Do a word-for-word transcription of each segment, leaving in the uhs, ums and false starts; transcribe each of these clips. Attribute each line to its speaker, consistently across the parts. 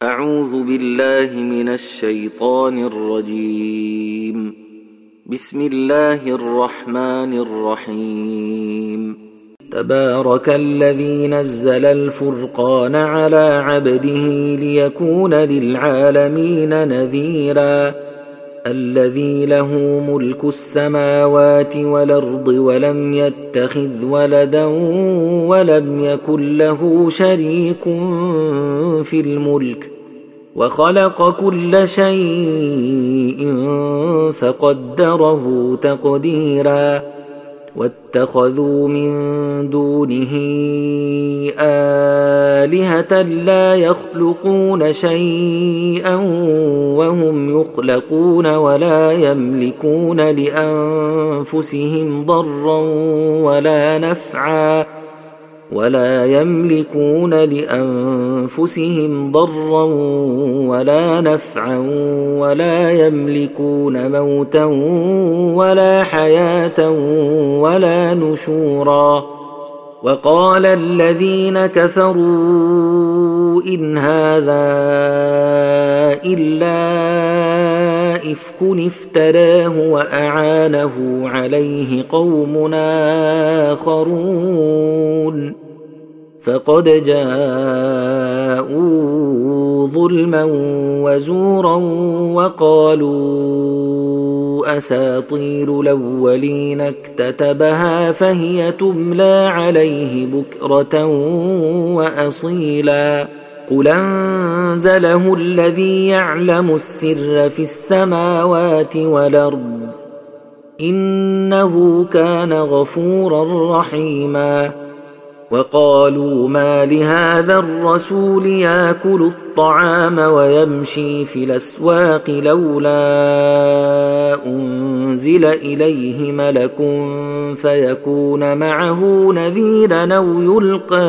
Speaker 1: أعوذ بالله من الشيطان الرجيم. بسم الله الرحمن الرحيم. تبارك الذي نزل الفرقان على عبده ليكون للعالمين نذيرا. الذي له ملك السماوات والأرض ولم يتخذ ولدا ولم يكن له شريك في الملك وخلق كل شيء فقدره تقديرا. واتخذوا من دونه آلهة لا يخلقون شيئا وهم يخلقون ولا يملكون لأنفسهم ضرا ولا نفعا ولا يملكون لأنفسهم ضرا ولا نفعا ولا يملكون موتا ولا حياة ولا نشورا. وقال الذين كفروا إن هذا إلا إفك افتراه وأعانه عليه قوم آخرون فقد جاءوا ظلما وزورا وقالوا أساطير الأولين اكتتبها فهي تملى عليه بكرة وأصيلا. قل أنزله الذي يعلم السر في السماوات والأرض إنه كان غفورا رحيما. وقالوا ما لهذا الرسول يأكل الطعام ويمشي في الأسواق لولا أنزل إليه ملك فيكون معه نذيرا أو يلقى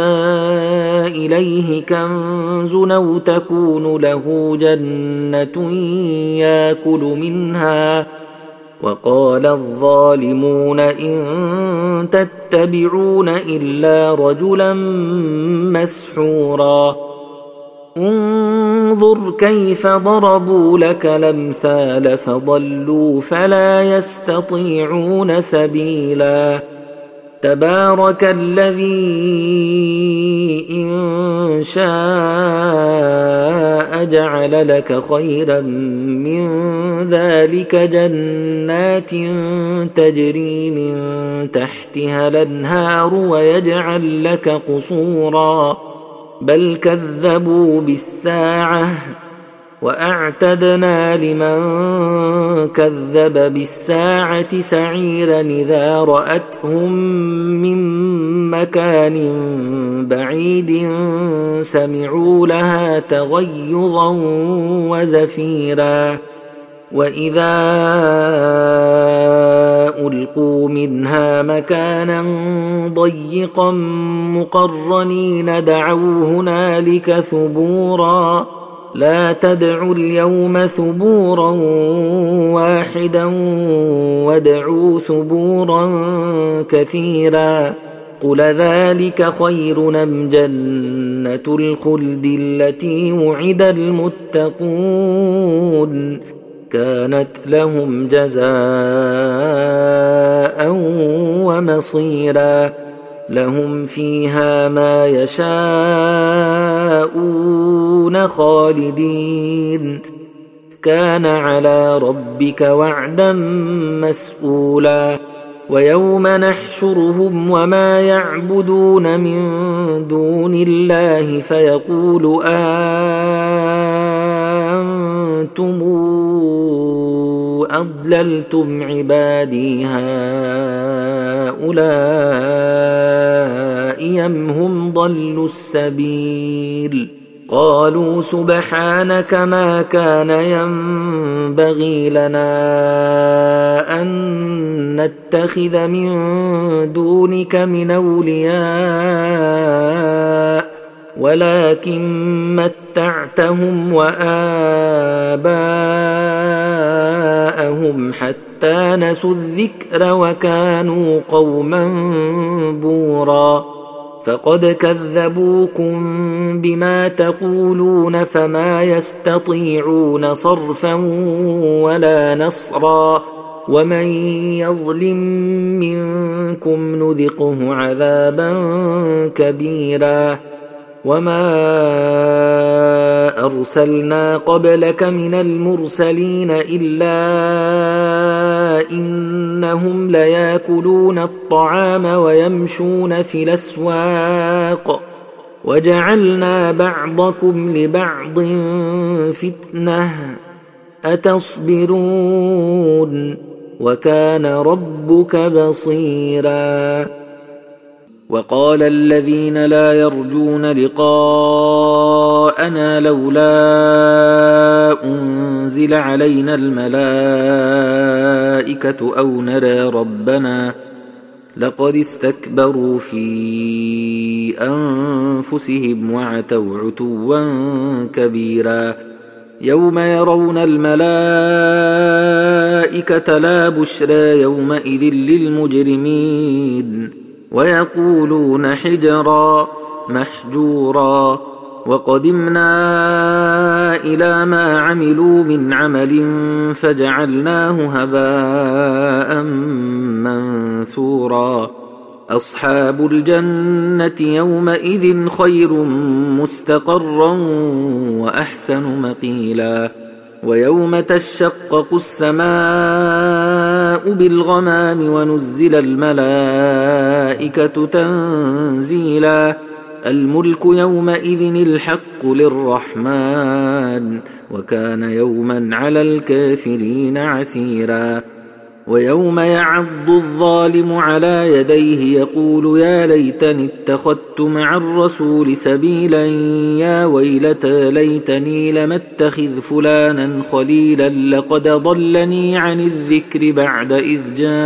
Speaker 1: إليه كنز أو تكون له جنة يأكل منها. وقال الظالمون إن تتبعون إلا رجلا مسحورا. انظر كيف ضربوا لك الأمثال فضلوا فلا يستطيعون سبيلا. تبارك الذي إن شاء جعل لك خيرا من ذلك جنات تجري من تحتها الأنهار ويجعل لك قصورا بل كذبوا بالساعة وأعتدنا لمن كذب بالساعة سعيرا إذا رأتهم من مكان بعيد سمعوا لها تغيظا وزفيرا. وإذا ألقوا منها مكانا ضيقا مقرنين دعوا هنالك ثبورا لا تدعوا اليوم ثبورا واحدا وادعوا ثبورا كثيرا. قل ذلك خير أم جنة الخلد التي وعد المتقون كانت لهم جزاء ومصيرا. لهم فيها ما يشاءون خالدين كان على ربك وعدا مسئولا. ويوم نحشرهم وما يعبدون من دون الله فيقول أنتم أضللتم عبادي هؤلاء أم هم ضلوا السبيل. قالوا سبحانك ما كان ينبغي لنا أن نتخذ من دونك من أولياء ولكن متعتهم وآباءهم حتى نسوا الذكر وكانوا قوما بورا. فقد كذبوكم بما تقولون فما يستطيعون صرفا ولا نصرا ومن يظلم منكم نذقه عذابا كبيرا وما أرسلنا قبلك من المرسلين إلا إنهم ليأكلون الطعام ويمشون في الأسواق وجعلنا بعضكم لبعض فتنة أتصبرون وكان ربك بصيرا وقال الذين لا يرجون لقاءنا لولا أنزل علينا الملائكة أو نرى ربنا لقد استكبروا في أنفسهم وعتوا عتوا كبيرا يوم يرون الملائكة لا بشرى يومئذ للمجرمين ويقولون حجرا محجورا وقدمنا إلى ما عملوا من عمل فجعلناه هباء منثورا أصحاب الجنة يومئذ خير مستقرا وأحسن مقيلا ويوم تشقق السماء بالغمام ونزل الملائكة تنزيلا الملك يومئذ الحق للرحمن وكان يوما على الكافرين عسيرا ويوم يعض الظالم على يديه يقول يا ليتني اتخذت مع الرسول سبيلا يا ويلتى ليتني لم اتخذ فلانا خليلا لقد ضلني عن الذكر بعد إذ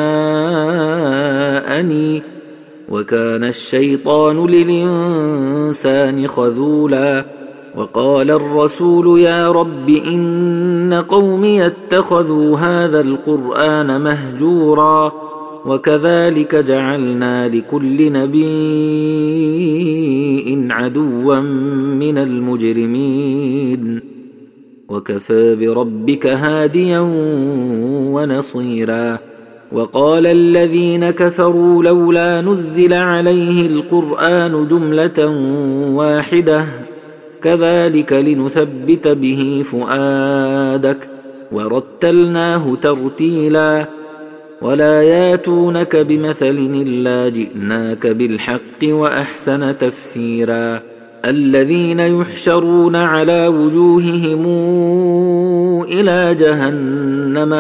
Speaker 1: جاءني وكان الشيطان للإنسان خذولا وقال الرسول يا رب إن قومي اتخذوا هذا القرآن مهجورا وكذلك جعلنا لكل نبي عدوا من المجرمين وكفى بربك هاديا ونصيرا وقال الذين كفروا لولا نزل عليه القرآن جملة واحدة كذلك لنثبت به فؤادك ورتلناه ترتيلا ولا ياتونك بمثل إلا جئناك بالحق وأحسن تفسيرا الذين يحشرون على وجوههم إلى جهنم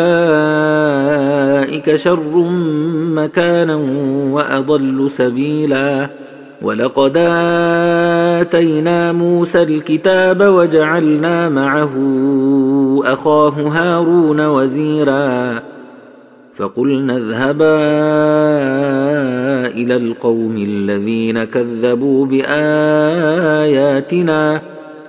Speaker 1: أولئك شر مكانا وأضل سبيلا ولقد آتينا موسى الكتاب وجعلنا معه أخاه هارون وزيرا فقلنا اذهبا إلى القوم الذين كذبوا بآياتنا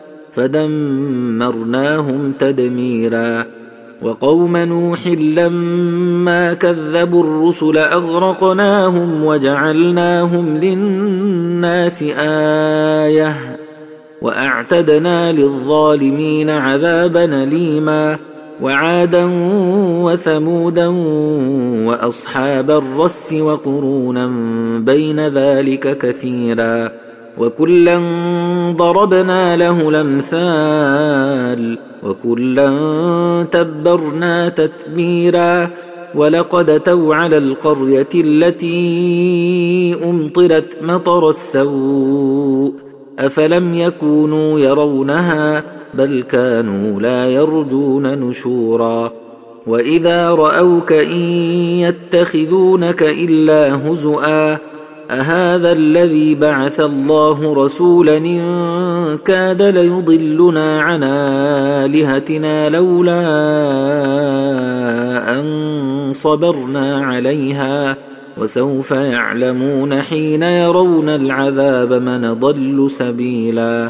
Speaker 1: فدمرناهم تدميرا وقوم نوح لما كذبوا الرسل أغرقناهم وجعلناهم للناس آية وأعتدنا للظالمين عذابا أليما وعادا وثمودا وأصحاب الرس وقرونا بين ذلك كثيرا وكلا ضربنا له الأمثال وكلا تبرنا تتبيرا ولقد أتوا على القرية التي أمطرت مطر السوء أفلم يكونوا يرونها بل كانوا لا يرجون نشورا وإذا رأوك إن يتخذونك إلا هزؤا أهذا الذي بعث الله رسولا إن كاد ليضلنا عن آلهتنا لولا أن صبرنا عليها وسوف يعلمون حين يرون العذاب من ضل سبيلا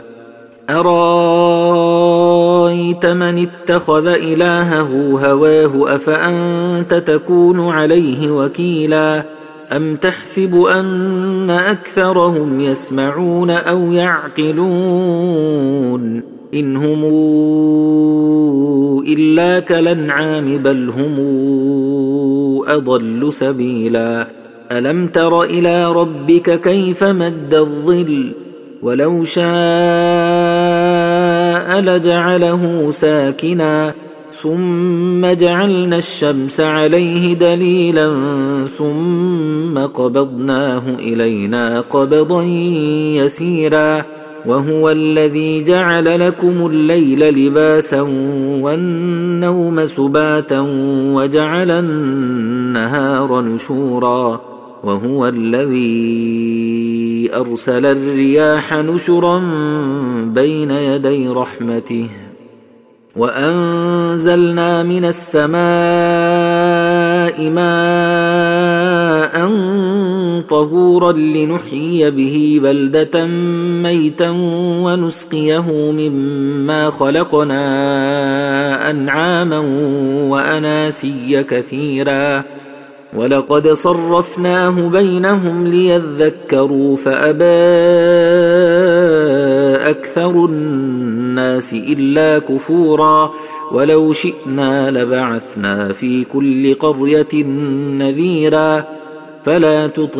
Speaker 1: أرايت من اتخذ إلهه هواه أفأنت تكون عليه وكيلا أم تحسب أن أكثرهم يسمعون أو يعقلون إن هم إلا كالأنعام بل هم أضل سبيلا ألم تر إلى ربك كيف مد الظل ولو شاء لجعله ساكنا ثم جعلنا الشمس عليه دليلا ثم قبضناه إلينا قبضا يسيرا وهو الذي جعل لكم الليل لباسا والنوم سباتا وجعل النهار نشورا وهو الذي أرسل الرياح نشرا بين يدي رحمته وأنزلنا من السماء ماء طهورا لنحيي به بلدة ميتا ونسقيه مما خلقنا أنعاما وأناسيا كثيرا ولقد صرفناه بينهم ليذكروا فأبى أكثر الناس إلا كفورا ولو شئنا لبعثنا في كل قرية نذيرا فلا تطع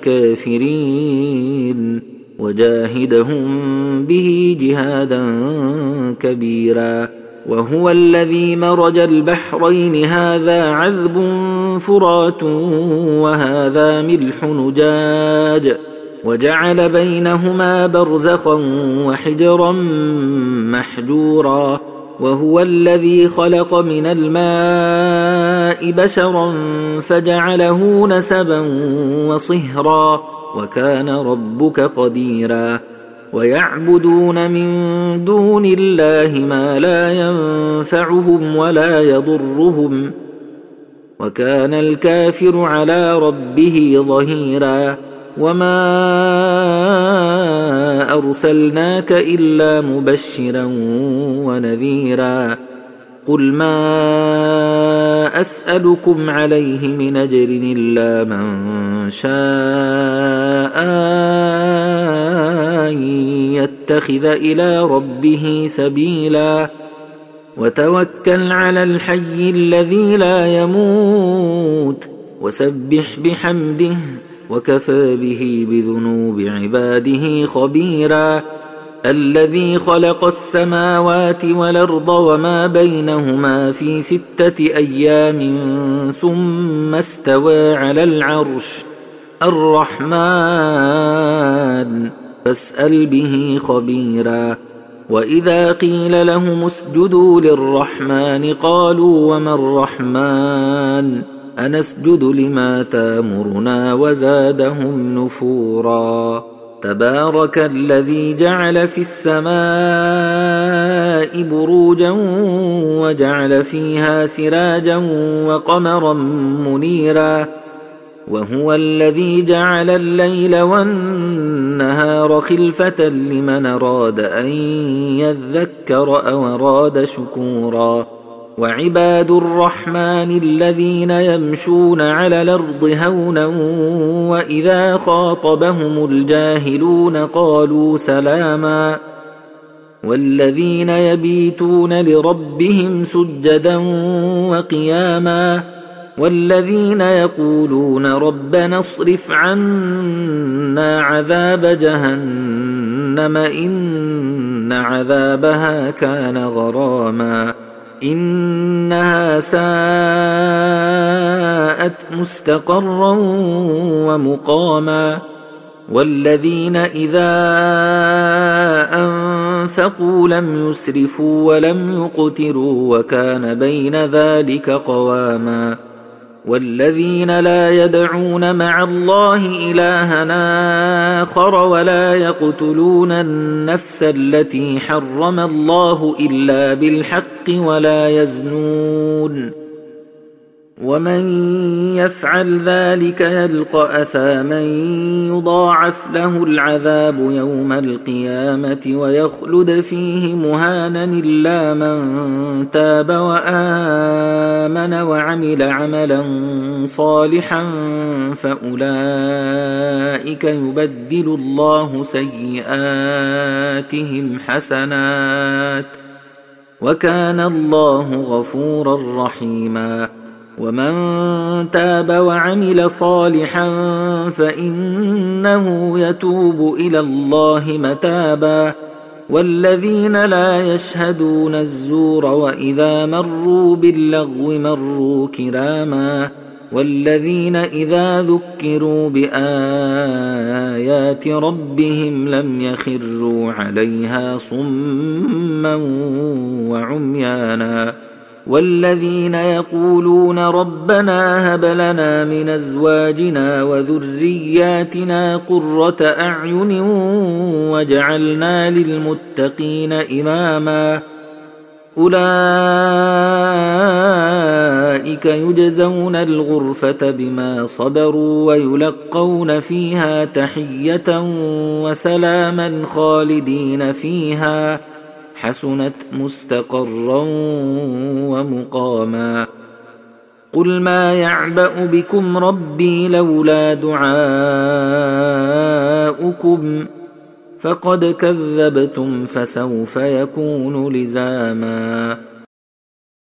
Speaker 1: الكافرين وجاهدهم به جهادا كبيرا وهو الذي مرج البحرين هذا عذب فرات وهذا ملح نجاج وجعل بينهما برزخا وحجرا محجورا وهو الذي خلق من الماء بشرا فجعله نسبا وصهرا وكان ربك قديرا ويعبدون من دون الله ما لا ينفعهم ولا يضرهم وكان الكافر على ربه ظهيرا وما أرسلناك إلا مبشرا ونذيرا قل ما أسألكم عليه من أجر إلا من شاء أن يتخذ إلى ربه سبيلا وتوكل على الحي الذي لا يموت وسبح بحمده وكفى به بذنوب عباده خبيرا الذي خلق السماوات والأرض وما بينهما في ستة أيام ثم استوى على العرش الرحمن فاسأل به خبيرا وإذا قيل لهم اسجدوا للرحمن قالوا وما الرحمن أنسجد لما تامرنا وزادهم نفورا تبارك الذي جعل في السماء بروجا وجعل فيها سراجا وقمرا منيرا وهو الذي جعل الليل والنهار خلفة لمن أراد أن يذكر أو أراد شكورا وعباد الرحمن الذين يمشون على الأرض هونا وإذا خاطبهم الجاهلون قالوا سلاما والذين يبيتون لربهم سجدا وقياما والذين يقولون ربنا اصرف عنا عذاب جهنم إن عذابها كان غراما إنها ساءت مستقرا ومقاما والذين إذا أنفقوا لم يسرفوا ولم يقتروا وكان بين ذلك قواما والذين لا يدعون مع الله إلها آخر ولا يقتلون النفس التي حرم الله إلا بالحق ولا يزنون ومن يفعل ذلك يلقى أثاما يضاعف له العذاب يوم القيامة ويخلد فيه مهانا إلا من تاب وآمن وعمل عملا صالحا فأولئك يبدل الله سيئاتهم حسنات وكان الله غفورا رحيما. ومن تاب وعمل صالحا فإنه يتوب إلى الله متابا. والذين لا يشهدون الزور وإذا مروا باللغو مروا كراما. والذين إذا ذكروا بآيات ربهم لم يخروا عليها صما وعميانا. والذين يقولون ربنا هب لنا من أزواجنا وذرياتنا قرة أعين واجعلنا للمتقين إماما. أولئك يجزون الغرفة بما صبروا ويلقون فيها تحية وسلاما خالدين فيها حسنت مستقرا ومقاما. قل ما يعبأ بكم ربي لولا دعاؤكم فقد كذبتم فسوف يكون لزاما.